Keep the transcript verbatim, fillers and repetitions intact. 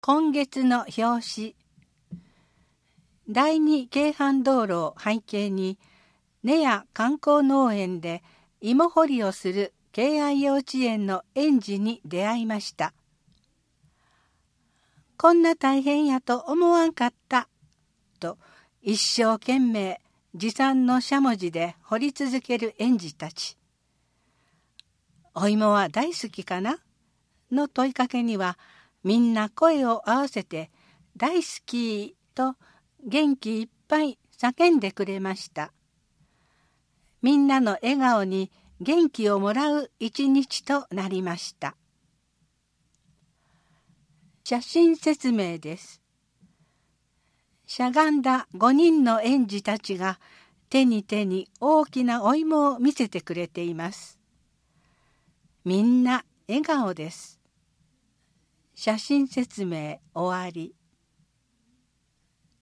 今月の表紙。第二京阪道路を背景に、根谷観光農園で芋掘りをする敬愛幼稚園の園児に出会いました。こんな大変やと思わんかった、と一生懸命持参のしゃもじで掘り続ける園児たち。お芋は大好きかなの問いかけには、みんな声を合わせて大好きと元気いっぱい叫んでくれました。みんなの笑顔に元気をもらう一日となりました。写真説明です。しゃがんだごにんの園児たちが手に手に大きなお芋を見せてくれています。みんな笑顔です。写真説明終わり。